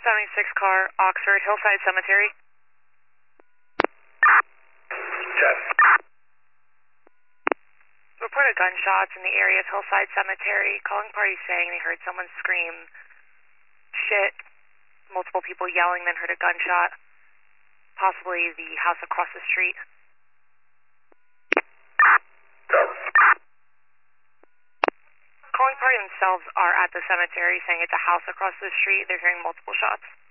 76 car, Oxford, Hillside Cemetery. Check. Reported gunshots in the area of Hillside Cemetery. Calling party saying they heard someone scream, shit, multiple people yelling, then heard a gunshot. Possibly the house across the street. Calling party themselves are at the cemetery saying it's a house across the street. They're hearing multiple shots.